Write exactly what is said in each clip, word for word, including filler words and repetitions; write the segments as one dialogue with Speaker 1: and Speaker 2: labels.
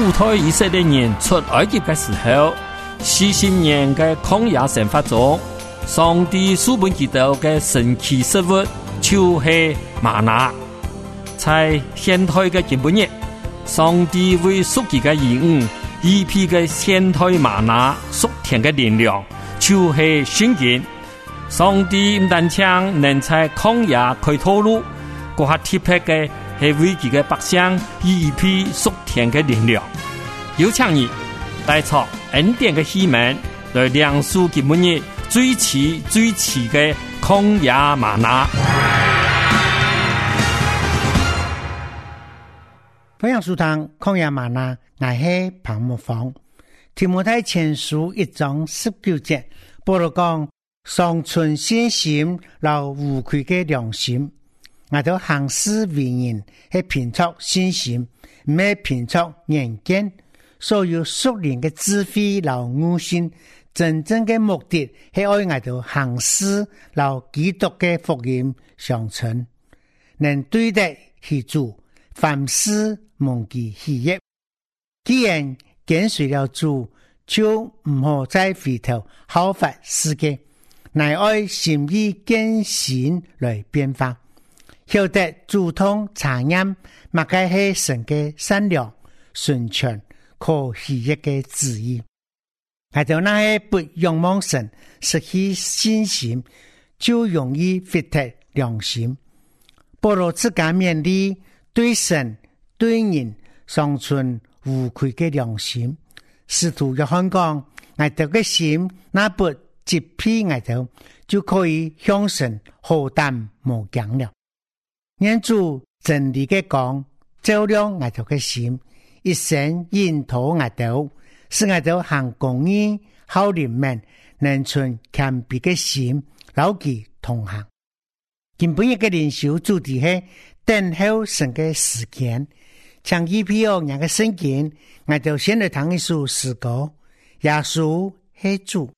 Speaker 1: 主推以色列人出埃及的时候，四十年的曠野生活中，上帝赐本基督的神奇食物就是玛拿。在现代的今日，上帝为属己的兒女一批的現代瑪拿屬天的力量，就是聖經。上帝唔單止能在曠野開道路，嗰下特別嘅係為佢嘅百姓一批屬天的力量。有請你帶出恩典的希望，來亮出今日最遲最遲嘅曠野瑪拿。
Speaker 2: 歡迎收聽曠野嗎哪，我係彭木芳。提摩太前書一章十九節，保羅講：常存信心，留無愧嘅良心。我哋行事為人係憑着信心，唔係憑着眼見。所有屬靈嘅智慧，留悟性，真正嘅目的係愛我哋行事，留基督嘅福音相稱，能對得起主，凡事蒙其喜悅。既然跟隨了主，就唔好再回頭效法世界，乃愛心意更新來變化，曉得主動查驗乜嘅係神嘅善良、純全、可喜悅嘅旨意。係到那些不仰望神、失去信心，就容易毀掉良心。保羅自家勉勵對神對人尚存無愧嘅良心，使徒約翰講：我哋嘅心那不潔癖，我哋就可以向神何等無講了。願主真理嘅講，照亮我哋嘅心，一生引導我哋，使我哋行公義、好人們能存謙卑嘅心，牢記同行。今本日嘅靈修主題係等候神嘅時間。像一批哦，兩個聖經，我就先來談一首詩歌，耶穌係主。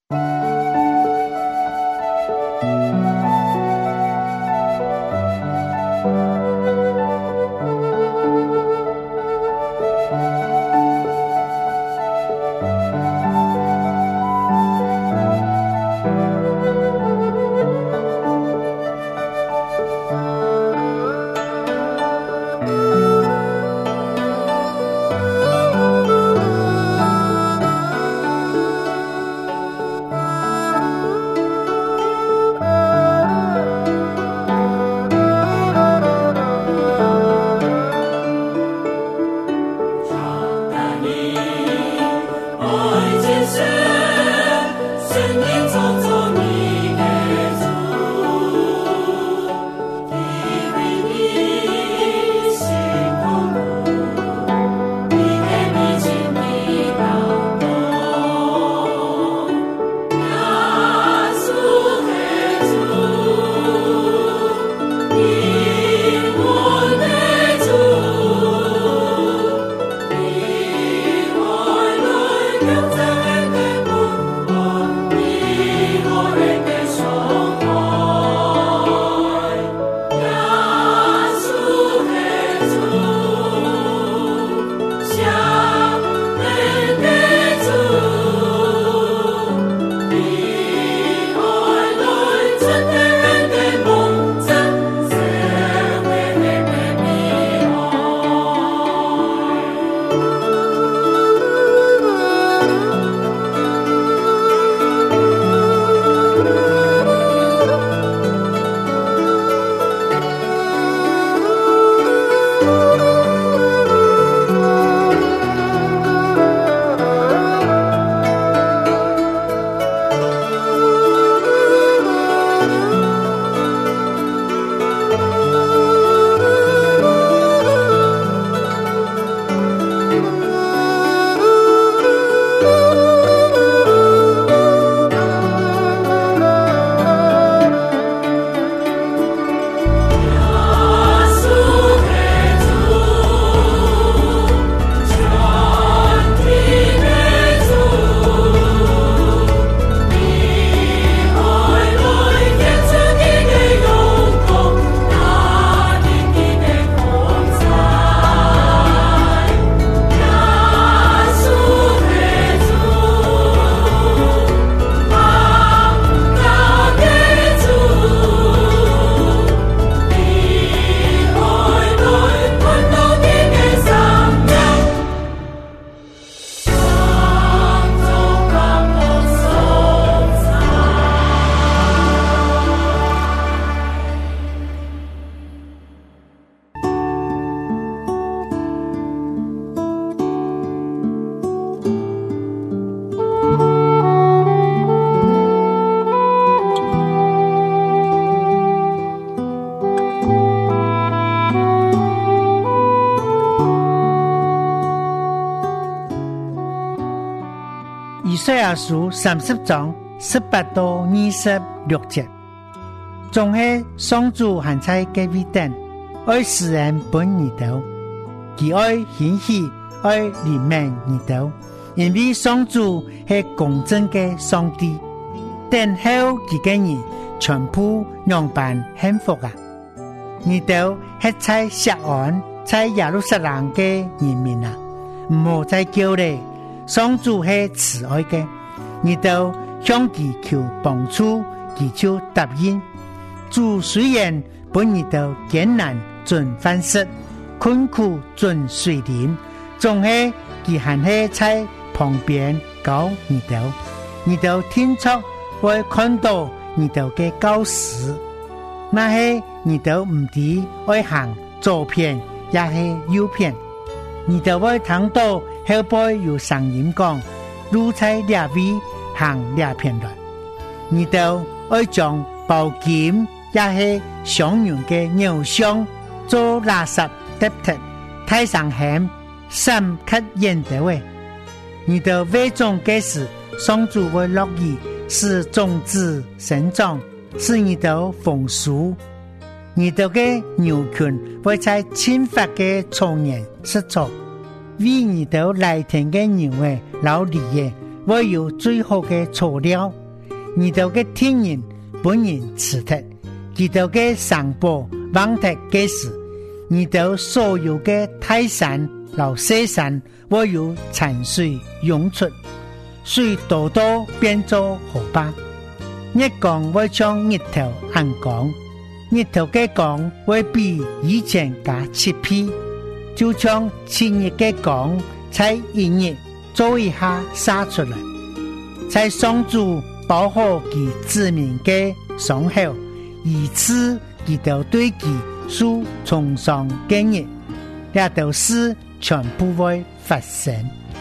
Speaker 2: 赛亚书三十章十八到二十六节，總係上主還在嘅位等，愛世人本耳朵，佢愛歡喜，愛憐憫耳朵，因為上主係公正嘅上帝，等候佢嘅人全部樣板幸福啊！耳朵係在錫安，在耶路撒冷嘅人民啊，唔好再叫咧，上主係慈愛嘅，耳朵向佢求幫助，佢就答應。主雖然本耳朵艱難盡凡事，困苦盡水靈，總係佢還係在旁邊教耳朵，耳朵聽出會看到耳朵嘅教示，那係耳朵唔知愛行左邊也係右邊，耳朵會聽到後背有聲音講路在哪位行哪邊來，耳朵會將寶劍也係上人嘅偶像做垃圾堆疊，太上險深刻認得嘅，耳朵為種嘅事，上主會樂意使種子生長，使耳朵豐收，耳朵嘅牛群會在清發嘅草原食草，為耳朵來田嘅牛嘅老李嘅會有最好嘅草料，耳朵嘅天然本人吃特，耳朵嘅上坡望特嘅時，耳朵所有嘅大山老小山會有產水湧出，水多多變做河巴，日光會將日頭暗光，日頭嘅光會比以前加七倍，就將前日嘅光在一日做一下灑出來，在上主保護其子民嘅傷口，以此佢就對其所崇尚嘅日，這都是全部會發生。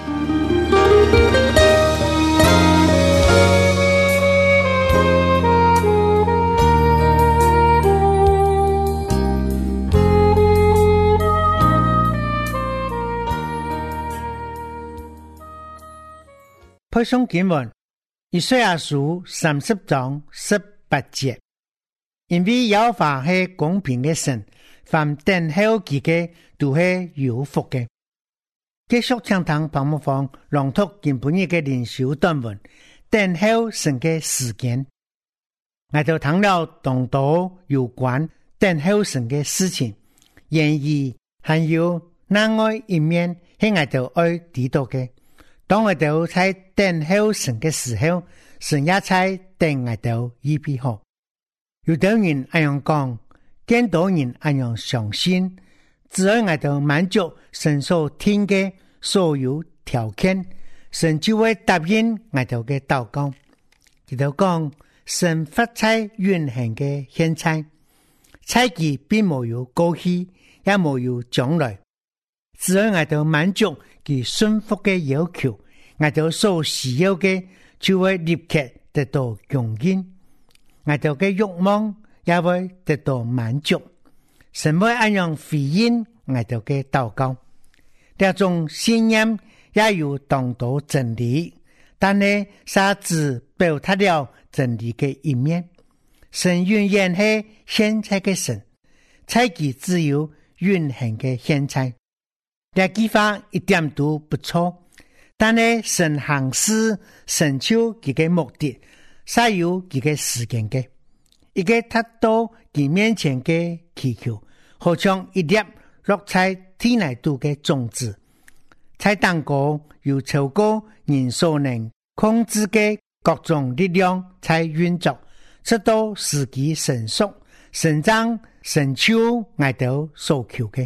Speaker 2: 配送經文以賽亞書三十章十八節，因為耶和華係公平嘅神，凡等候佢嘅都係有福嘅。繼續聽堂彭木芳朗讀今本日嘅靈修短文，等候神嘅時間。我就談了眾多有關等候神嘅事情，然而還有另外一面係我就愛知道嘅。當我哋在等候神嘅時候，神也在等我哋預備好。有啲人咁樣講，更多人咁樣相信，只要我哋滿足神所聽嘅所有條件，神就會答應我哋嘅禱告。佢就講，神發在永恆嘅現在，猜忌並沒有過去，也沒有將來。只要我哋滿足佢順服嘅要求，我哋所需要嘅就會立刻得到供應，我哋嘅慾望也會得到滿足。神會按樣回應我哋嘅禱告。這種信念也有當到真理，但係沙子表達了真理嘅一面。神永遠係現在嘅神，猜忌只有永恆嘅現在。這句話一點都不錯，但係神行事成就佢嘅目的，是有佢嘅時間嘅。一個達到佢面前嘅祈求，好像一粒落在天內度嘅種子，在當過有超過人所能控制嘅各種力量在運作，直到時機成熟，成長成就我哋所求嘅。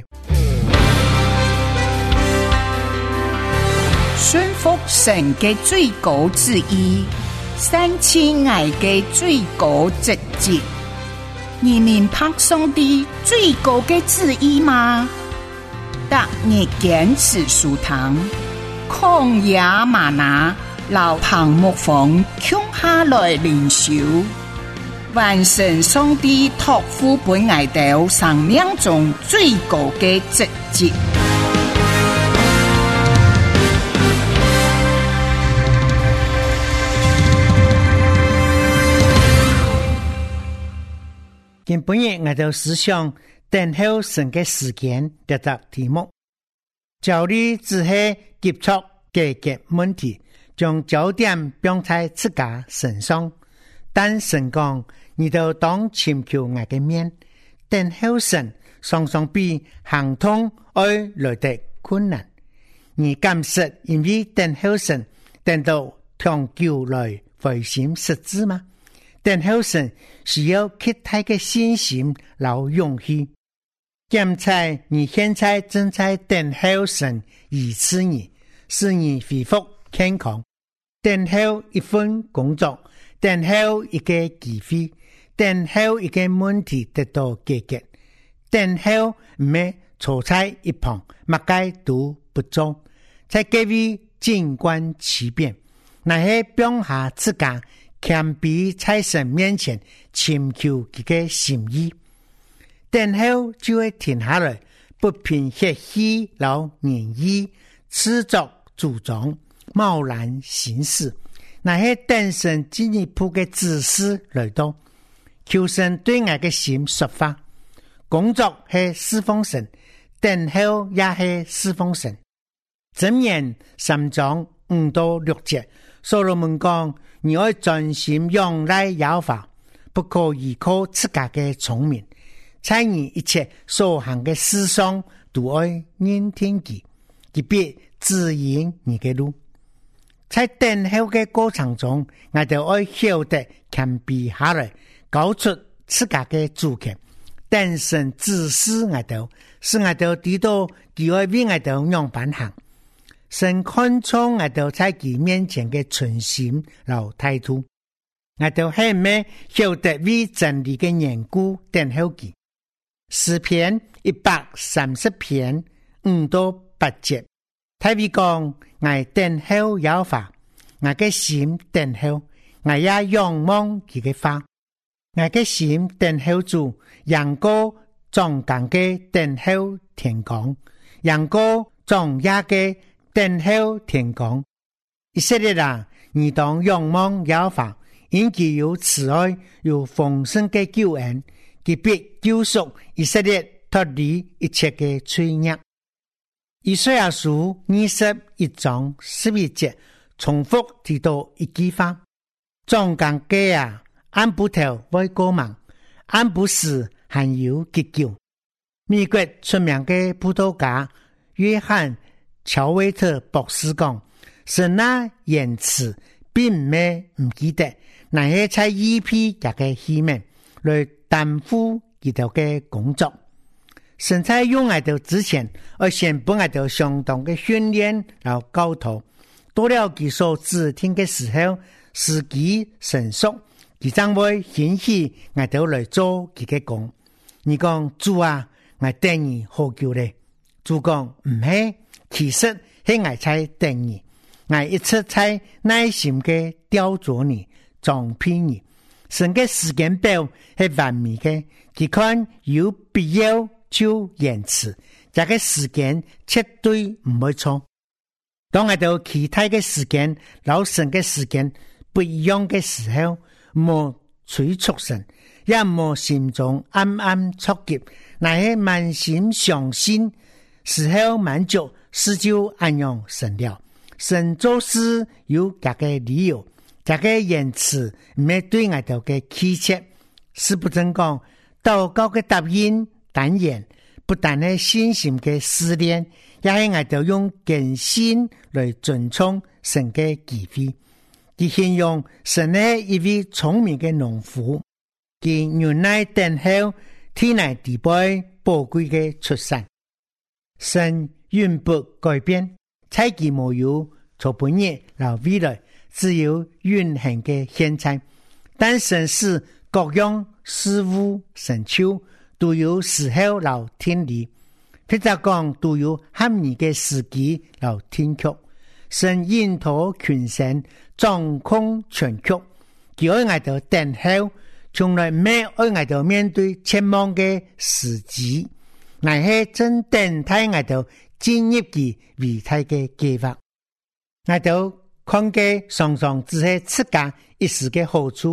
Speaker 3: 順服神嘅最高旨意，三千愛嘅最高職責，你明白上帝最高嘅旨意嗎？特日堅持書堂，曠野嗎哪，老彭木房共下來靈修，完成上帝託付本愛道生命中最高嘅職責。
Speaker 2: 今本日我哋思想等候神嘅時間得到題目，焦慮只係急速解決問題，將焦點放在自家身上。但神講，你就當尋求我嘅面，等候神常常比行通愛來得困難。而感實因為等候神等到長久來回心實志嗎？等候神需要極大嘅信心和勇氣。檢查你現在正在等候神醫治你，使你恢復健康，等候一份工作，等候一個機會，等候一個問題得到解決，等候唔係坐在一旁，乜嘢都不做，在各位靜觀其變，那些表下自家謙卑在神面前尋求佢嘅心意，等候就會停下來，不憑血氣老言語，持作主張，貿然行事。那些等神進一步嘅指示來到，求神對我嘅心說話。工作係侍奉神，等候也係侍奉神。箴言三章五到六節，所羅門講：你要專心仰賴耶和華，不可依靠自家嘅聰明，在你一切所行嘅事上都要認聽佢，佢必指引你嘅路。在等候嘅過程中，我哋要曉得謙卑下來，交出自家嘅主權，等神指示我哋，使我哋知道佢會為我哋樣板行。神看重我哋在佢面前嘅存心和態度，我哋係咪曉得為真理嘅緣故等候佢？詩篇一百三十篇五到八節，大衛講：我等候耶和華，我嘅心等候，我也仰望佢嘅話，我嘅心等候主，陽光壯강嘅等候天光，陽光壯夜嘅等候天光。以色列人，你當仰望耶和華，因佢有慈愛，有豐盛嘅救恩，佢必救贖以色列脫離一切嘅罪孽。以賽亞書二十一章十一節重複提到一句話：壯강嘅啊，按不頭會過忙，按不死還有急救。美國出名嘅葡萄架約翰喬維特博士講：神那言辭並沒唔記得，那些在一批一個器皿來擔負佢哋嘅工作。神在用我哋之前，我先幫我哋相當嘅訓練然後教導，到了佢所指定嘅時候，時機成熟，佢將會顯示我哋來做佢嘅工。你講主啊，我等你好久咧？主講唔係，其實係我在等你，我一直在耐心嘅雕琢你、裝配你。神嘅時間表係完美嘅，佢看有必要就延遲，這個時間絕對唔會錯。當我哋其他嘅時間、老神嘅時間不一樣嘅時候，莫催促神，也莫心中暗暗促急，那些滿心相信時候滿足，事就安樣神了。神做事有各個理由，這個延遲唔係對我哋嘅欺切，是不正講禱告嘅答應但言，不但係信心嘅試煉，也係我哋用堅信來尊重神嘅機會。佢形容神係一位聰明嘅農夫，佢忍耐等候天來地輩寶貴嘅出產。神永不改變，在佢冇有從本日到未來，只有永恆嘅現在。但神是各樣事物成就，都有時候和天理，或者講都有合宜嘅時機和天曲。神引導群神，掌控全局，佢愛我哋等候，從來沒愛我哋面對前望嘅時機，乃係真等待我哋進入佢偉大嘅計劃。我哋看嘅常常只係自家一時嘅好處，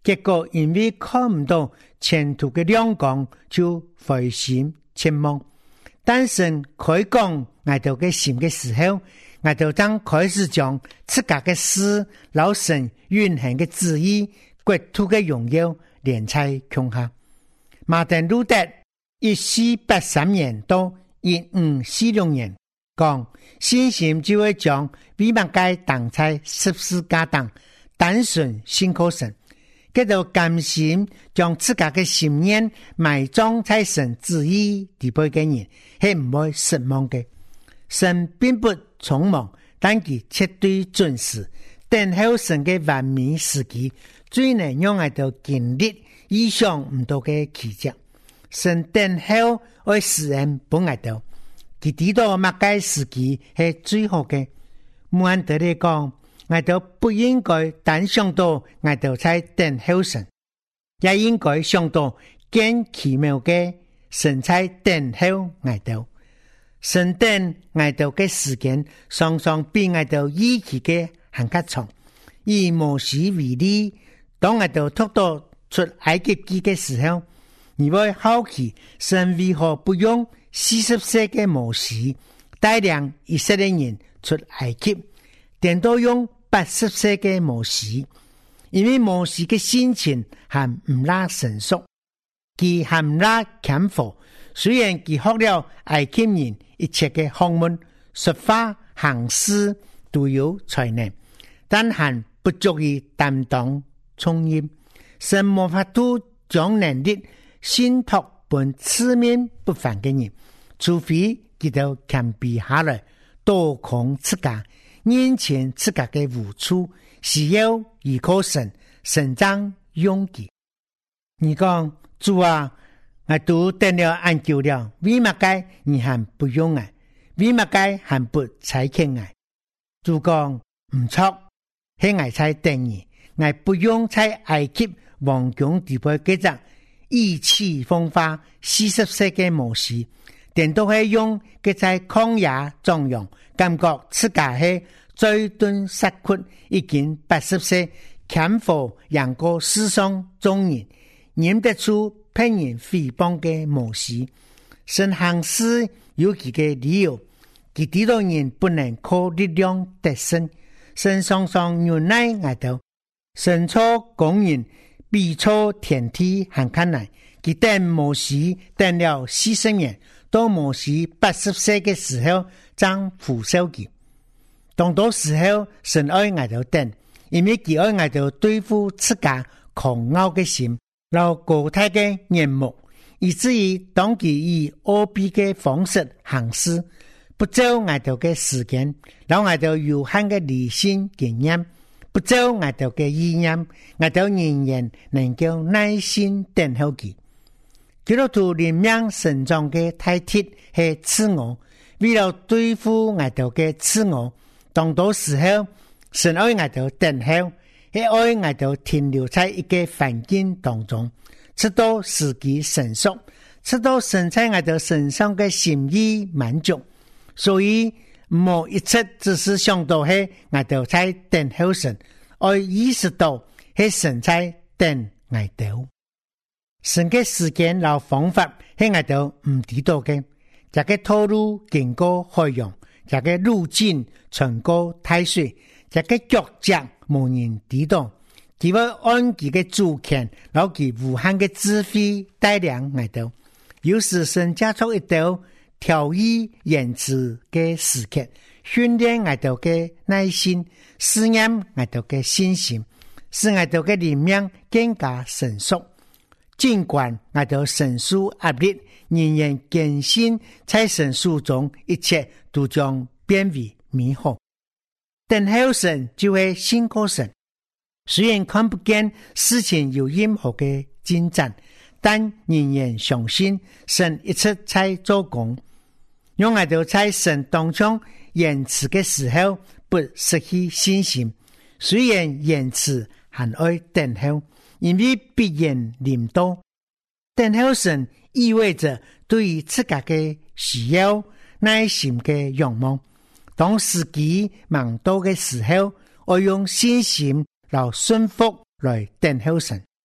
Speaker 2: 結果因為看唔到前途嘅亮光，就灰心切望。但神開講我哋嘅心嘅時候，我哋將開始將自家嘅事、老神運行嘅旨意、國土嘅榮耀連在胸下。馬丁路德一四八三年到一五四六年講，信心就會將為物界當在十字架上單純信靠神，佢就甘心將自家嘅信念埋葬在神旨意地背嘅人，係唔會失望嘅。神並不匆忙，但佢絕對準時，等候神嘅完美時機，最能讓我哋經歷意想唔到嘅奇蹟。神等候愛使人幫我哋，佢知道乜嘅時機係最好嘅。穆罕德嚟講，我哋不應該單想到我哋在等候神，也應該想到更奇妙嘅神在等候我哋。神等我哋嘅時間，常常比我哋預期嘅還較長。以摩西為例，當我哋脫到出埃及記嘅時候，你會好奇神為何不用四十歲嘅摩西帶領以色列人出埃及，點都用八十歲嘅摩西？因為摩西嘅心情還唔拉成熟，佢還唔拉謙和。雖然佢學了埃及人一切嘅學問、說話、行事都有才能，但還不足以擔當重任。神無法度將能力信託本自命不凡嘅人，除非佢哋謙卑下來，多空自家，認清自家嘅無處，需要依靠神，神將勇氣。你講主啊，我都等了很久了，為乜解你還不用啊？為乜解還不採取啊？主講唔錯，係我在等你，我不用在埃及王宮地背記着意氣風發四十歲嘅模式，點都係用佢在曠野壯陽，感覺自家係最敦實屈，已經八十歲，謙和贏過世上眾人，認得出騙人誹謗嘅模式。神行事有幾個理由，佢知道人不能靠力量得勝，神常常忍耐捱到，神錯工人比錯天地還困難。佢等摩西等了四十年，到摩西八十歲嘅時候，將扶收佢。當到時候，神愛捱到等，因為佢愛捱到對付自家狂傲嘅心，老高態嘅面目，以至於當佢以惡逼嘅方式行事，不照捱到嘅時間，老捱到有限嘅理性經驗，不照捱到嘅意念，捱到仍然能夠耐心等候佢。基督徒靈命成長嘅態鐵係自我，為了對付捱到嘅自我，當到時候，神愛捱到等候，係愛捱到停留在一個環境當中，直到時機成熟，直到神在捱到身上嘅心意滿足。所以冇一切只是想到係捱到在等候神，而意識到係神在等捱到。神嘅時間和方法係捱到唔知道嘅，這個道路經過海洋，這個路徑穿過大水，這個腳跡無人知道，佢會按佢嘅主權，然後佢無限嘅智慧帶領捱到。有時神加出一道調意言辭嘅時刻，訓練捱到嘅耐心，試驗捱到嘅信心，使捱到嘅靈命更加成熟。儘管我哋神書壓力，仍然堅信在神書中一切都將變為美好。等候神就會信靠神，雖然看不見事情有任何嘅進展，但仍然相信神一直在做工。讓我哋在神當中延遲嘅時候不失去信心，雖然延遲還愛等候，因為必然臨到。等候神意味着對於自家嘅需要耐心嘅仰望，當時機忙到嘅時候，我用信心來順服來等候神。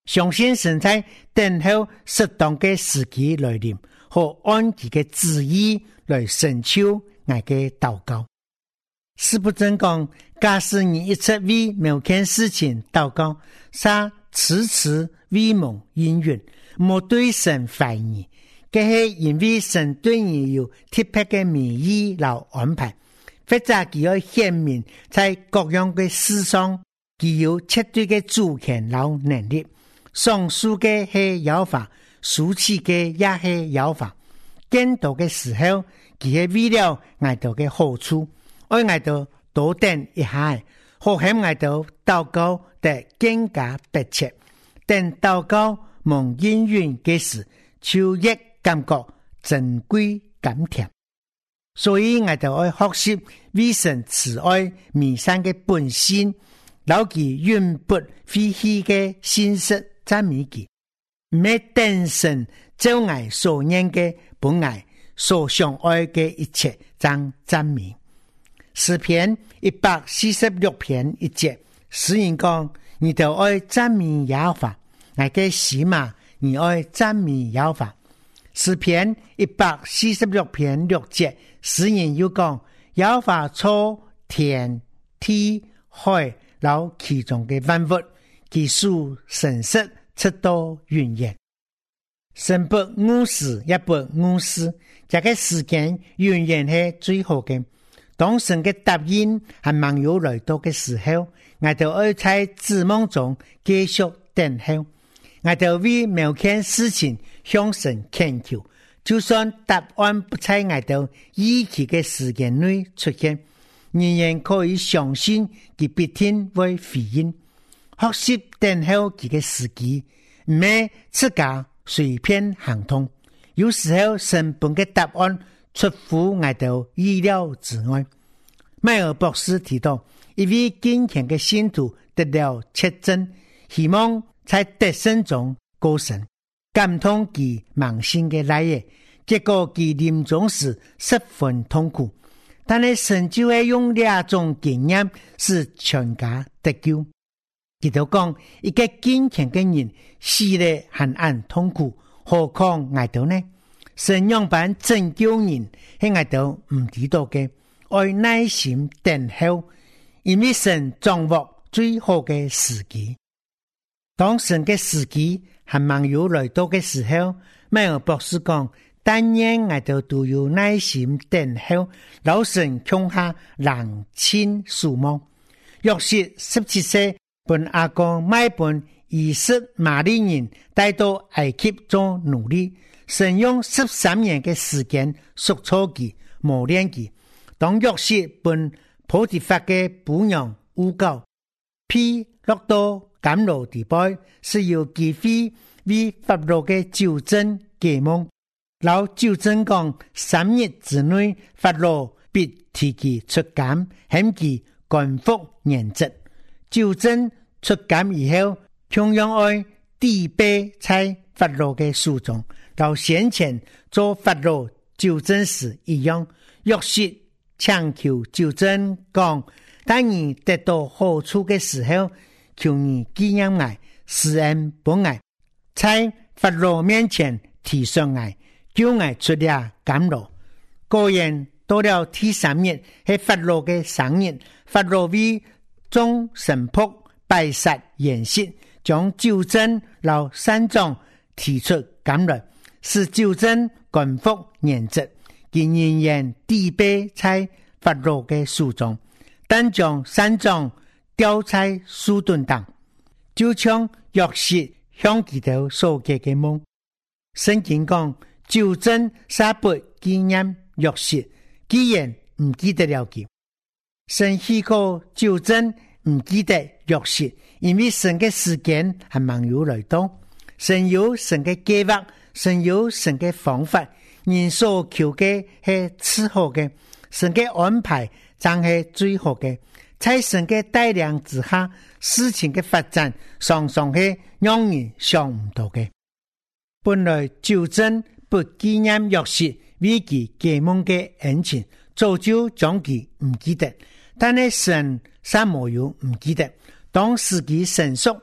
Speaker 2: 相信神在等候适当的時機來臨，和按其嘅旨意來成就我嘅禱告。使不正講，假使你一直為某件事情禱告，撒遲遲為蒙應允，莫對神懷疑，這是因為神對你有特別嘅美意和安排，或者佢要顯明在各樣嘅事上，佢有絕對嘅主權和能力。上述嘅係有法，數起嘅也係有法。見到嘅時候，佢係為了愛到嘅好處，愛愛到多等一下，好希愛到禱告得更加迫切。等禱告蒙應允嘅時，就越感覺珍貴甘甜。所以愛到愛學習為神慈愛彌散嘅本性，牢記永不廢棄嘅信實。讚美佢，唔係等神照愛所念嘅本愛，所相愛嘅一切，將讚美。詩篇一百四十六篇一節，詩人講：你就愛讚美耶和華，愛嘅喜嘛，你愛讚美耶和華。詩篇一百四十六篇六節，詩人又講：耶和華創天地海，然後其中嘅萬物，其數神識。直到永遠，神不誤事也不誤事，這個時間永遠是最好的。當神的答應還沒有來到的時候，我就要在指望中繼續等候。我就為某件事情向神懇求，就算答案不在我就預期的時間內出現，仍然可以相信佢必定會回應。學習等候佢嘅時機，唔係自家隨便行通。有時候神本嘅答案出乎我哋意料之外。邁爾博士提到，一位堅強嘅信徒得了確診，希望在得勝中過神，感通其盲性嘅來嘢，結果其臨終時十分痛苦。但係神就會用兩種經驗使全家得救。佢就講，一個堅強嘅人死得很暗痛苦，何況我哋呢？神樣般拯救人，係我哋唔知道嘅，愛耐心等候，因為神掌握最好嘅時機。當神嘅時機還沒有來到嘅時候，邁爾博士講，但願我哋都有耐心等候，老神降下冷清曙光。約瑟十七歲。本阿公買本以色瑪利人帶到埃及做奴隸，神用十三年嘅時間塑造佢、磨練佢。當約瑟本波提法嘅婦娘誣告，被落到監牢地步，是由機會為法老嘅糾正解夢。老糾正講，三日之內法老必提佢出監，向佢官復原職。糾正出監以後，同樣愛底背在法老嘅書中，到先前做法老糾正時一樣。約瑟強求糾正講，當你得到好處嘅時候，求你紀念我，施恩本我，在法老面前提上我，叫我出了監牢。果然到了第三日，係法老嘅生日，法老為眾臣僕拜殺筵席，將糾正老三長提出監來，使糾正官復原職。佢仍然底背在法老嘅書中，但將三長吊在樹墩上，就像約瑟向佢哋所記嘅夢。聖經講，糾正殺不紀念約瑟，既然唔記得了佢。神許可糾正唔記得約瑟，因為神嘅時間係沒有來到。神有神嘅計劃，神有神嘅方法，人所求嘅係次好嘅，神嘅安排將係最好嘅。在神嘅帶領之下，事情嘅發展常常係讓人想唔到嘅。本來糾正不紀念約瑟為其解夢嘅恩情，早就將佢唔記得。但係神啥沒有唔記得，當時機成熟，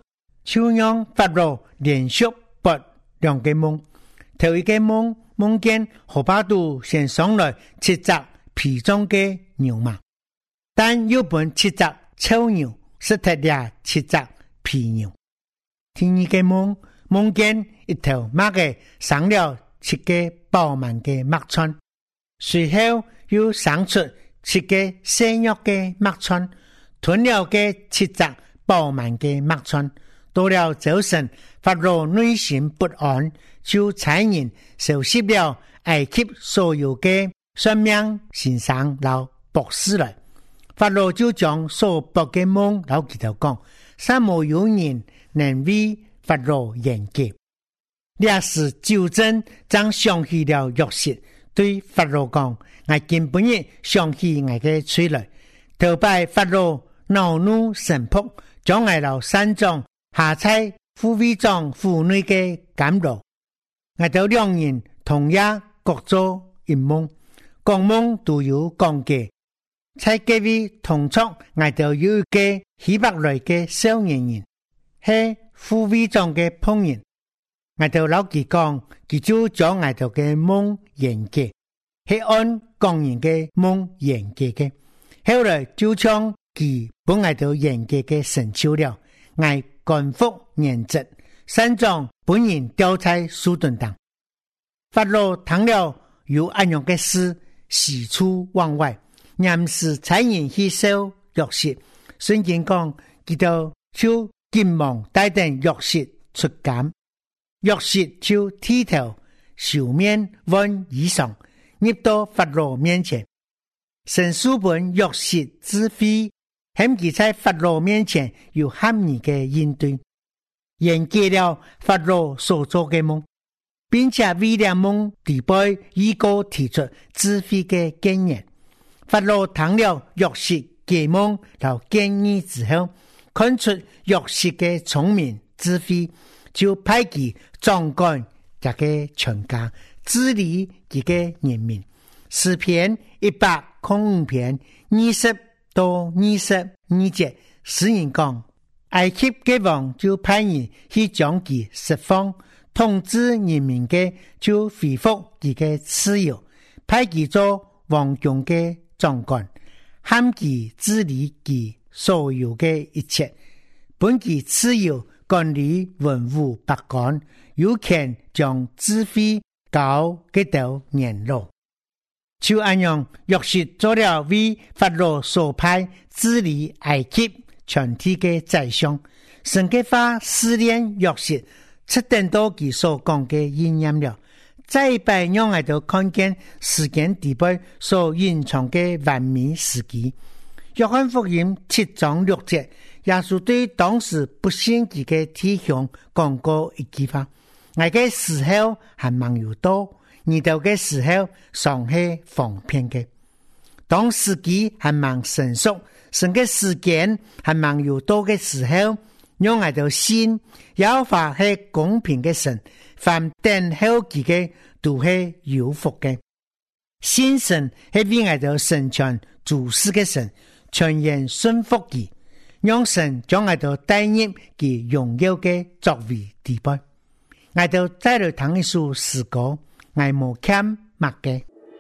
Speaker 2: 就让法老连续拨两个梦。头一个梦，梦见河巴度先上来七只皮中的牛马，但又本七只臭牛，失脱了七只皮牛。第二个梦，梦见一头马嘅上了七个饱满的麦川，随后又生出七个鲜肉的麦川，吞了嘅七只饱满的麦川。到了早晨，法老内心不安，就差人收拾了埃及所有的算命先生老博士来。法老就将所博的梦老佢頭講，三無有人能為法老言解。這時糾正將想起了約瑟，對法老講：我根本日想起我的嘴來，頭拜法老惱怒神僕，將我老山中下在護衛長婦女的監牢。我哋兩人同樣各做一夢，講夢都有講嘅。在這位同桌，我哋有一個希伯來嘅少年人，係護衛長嘅僕人。我哋老佢講，佢就將我哋嘅夢演嘅，係按講人嘅夢演嘅嘅。後來就將佢本我哋演嘅嘅成就了，我干覆原則，山莊本人掉在樹墩當。法老聽了有安樣嘅事，喜出望外，嚴是差人去收約瑟。聖經講，佢就就急忙帶定約瑟出監，約瑟就剃頭受面換衣裳，入到法老面前。神書本約瑟之非，喺佢在法老面前有合宜嘅應對，演解了法老所做嘅夢，並且為了夢地背預告提出智慧嘅經驗。法老聽了約瑟嘅夢和建議之後，看出約瑟嘅聰明智慧，就派佢掌管這個全家，治理佢嘅人民。詩篇一百零五篇二十到二十二節，詩人講，埃及嘅王就派人去將佢釋放，統治人民嘅就恢復佢嘅自由，派佢做王宮嘅長官，限佢治理佢所有嘅一切，本佢自由管理文武百官，有權將智慧交給到年老。就按樣約瑟做了為法老所派治理埃及全體嘅宰相，神嘅話試煉約瑟，七等到佢所講嘅應驗了。再拜讓我哋看見時間地背所隱藏嘅完美時機。約翰福音七章六節，耶穌對當時不信佢嘅弟兄講過一句話：我嘅時候還蠻有多。你到嘅時候尚係方便嘅，當時機還蠻成熟，神嘅時間還蠻有多嘅時候，讓我哋信耶和華係公平嘅神，凡等候佢嘅都係有福嘅。信神係為我哋成全諸事嘅神，全然順服佢，讓神將我哋帶入佢榮耀嘅作為地步。我哋再來談一首詩歌。我無欠乜嘅。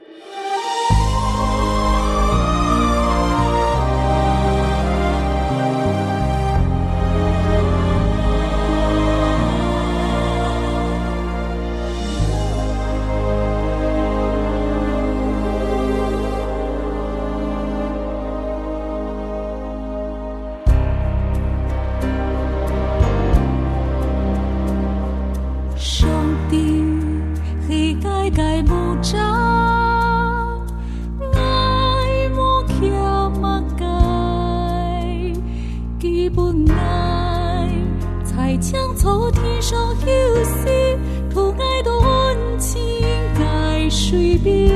Speaker 4: 將草天上休息，圖愛的溫情該隨便，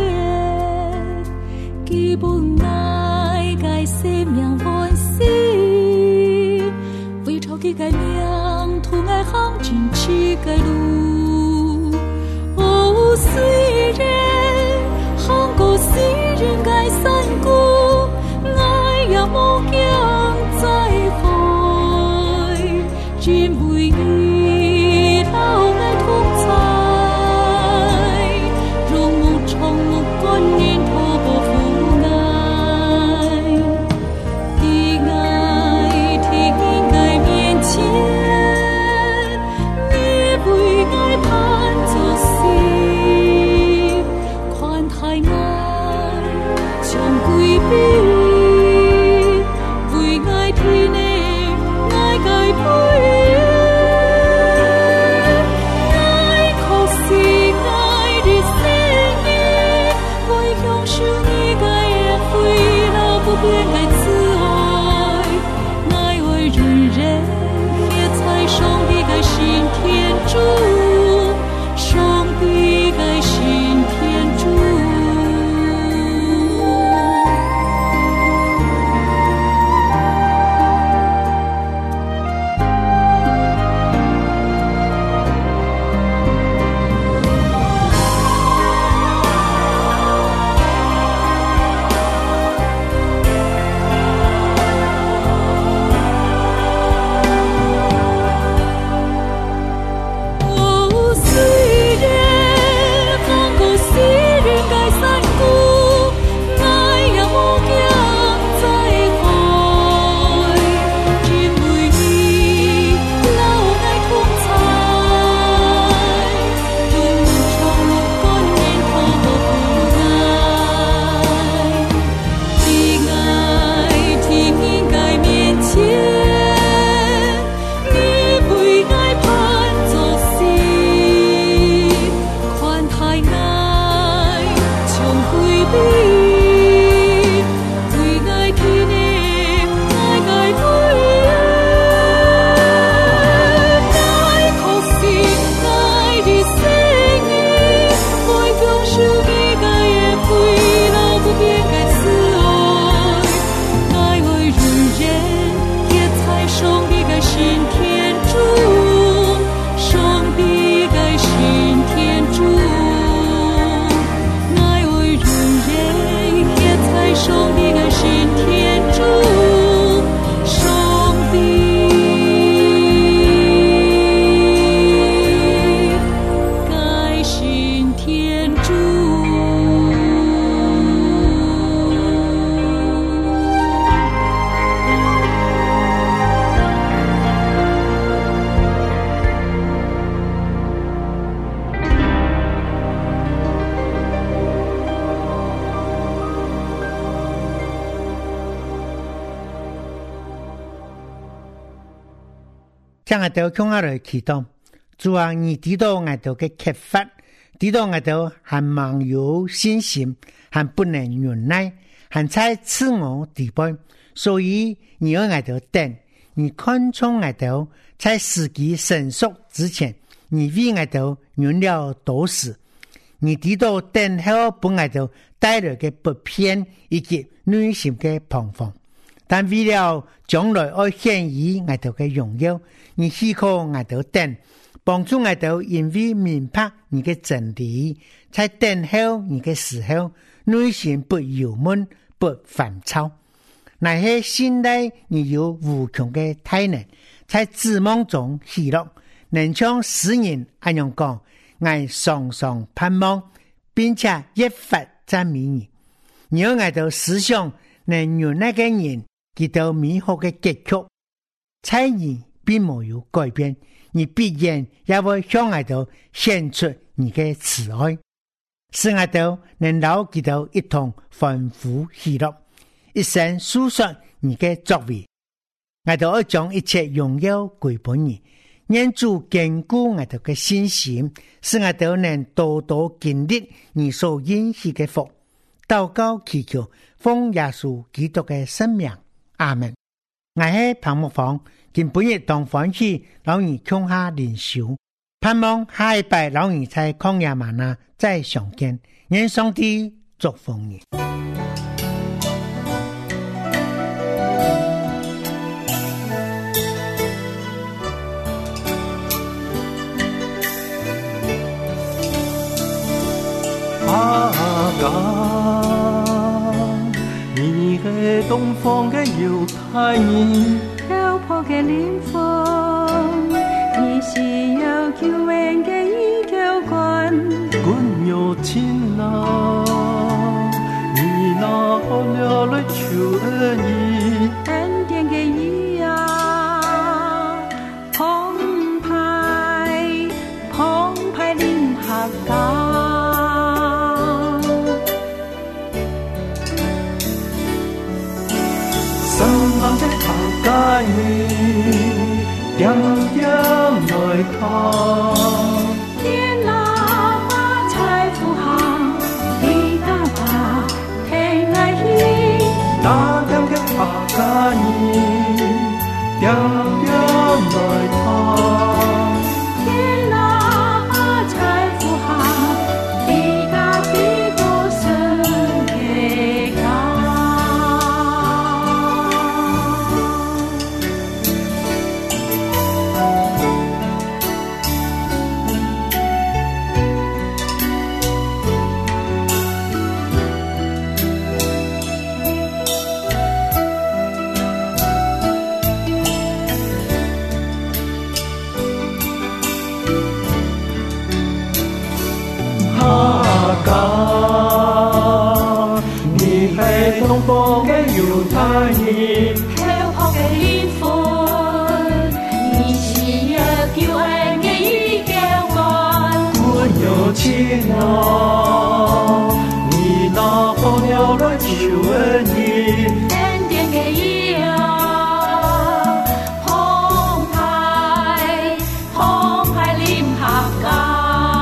Speaker 4: 基本愛該生命歡喜，為朝佢該命圖愛行進去該路。哦，雖然行過世人該山谷，愛也無疆在海，只每
Speaker 2: 將我哋向下來祈禱，主啊，你知道我哋嘅缺乏，知道我哋還盲有信心，還不能忍耐，還在自我地步，所以你要我哋等，你看重我哋在時機成熟之前，你為我哋忍了多時，你知道等候本我哋帶來嘅不便以及內心嘅彷徨，但為了將來要顯現我哋嘅榮耀，你許可我哋等，幫助我哋因為明白你嘅真理，在等候你嘅時候，內心不憂悶不煩躁。那些信賴你有無窮嘅大能，在指望中喜樂，能將詩人這樣講，我常常盼望，並且一發讚美你。你要我哋思想能讓那個人見到美好嘅結局，猜你並沒有改變，你必然也會向我哋顯出你嘅慈愛，使我哋能夠見到一同歡呼喜樂，一生訴說你嘅作為。我哋要將一切榮耀歸俾你，願主堅固我哋嘅信心，使我哋能多多經歷你所應許嘅福。禱告祈求，奉耶穌基督嘅聖名，阿門。我係彭木芳，今本日當歡喜老兒向下連手，盼望下一拜老兒在曠野嗎哪再相見。願上帝祝福你。
Speaker 5: 阿哥，你係東方嘅猶太人，
Speaker 4: 漂泊嘅靈魂，你是有救恩嘅依靠關，
Speaker 5: 管有情郎，你拿好了來求恩義，
Speaker 4: 恩典嘅義啊，澎湃澎湃臨下港。
Speaker 5: 家你點點來看，
Speaker 4: 天哪把財富行，你大把聽愛意，
Speaker 5: 那點嘅客家你點點來看，
Speaker 4: 天哪把財富行，你大比多神嘅家。
Speaker 5: 東方嘅猶太人，
Speaker 4: 漂泊嘅靈魂，你是有救恩嘅依靠關，
Speaker 5: 管有情郎，你拿好了來求恩義，
Speaker 4: 恩典嘅義啊，澎湃澎湃臨下港。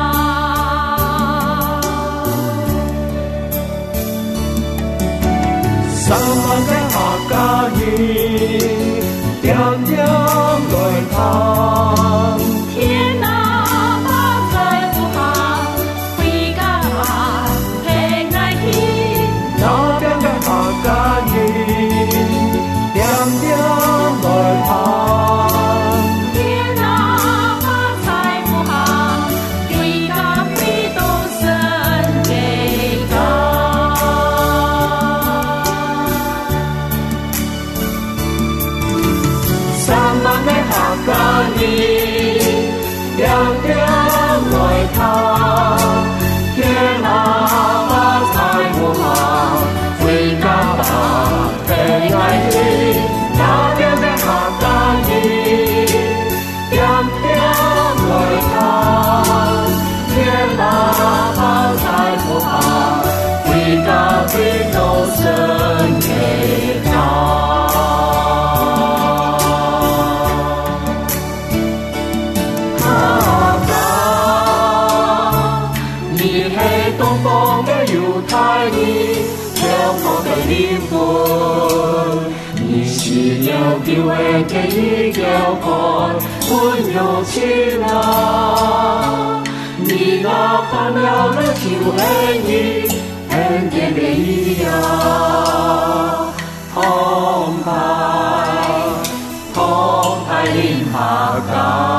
Speaker 5: 三萬嘅客家人，點點來看，
Speaker 4: 天哪把財富行，回家聽愛意，
Speaker 5: 那邊嘅客家人，點點來看，
Speaker 4: 天哪把財富行，回家回到神嘅家。
Speaker 5: 家人點點來看，天哪把財富行，回家吧聽愛意，那邊嘅客家人點點來看，天哪把財富行，回家回到神嘅家。 東方嘅猶太人，向我嘅靈魂，你是有機會嘅一條海，溫柔起來，你那盼了的就係你恩典嘅一樣，澎湃澎湃臨下界。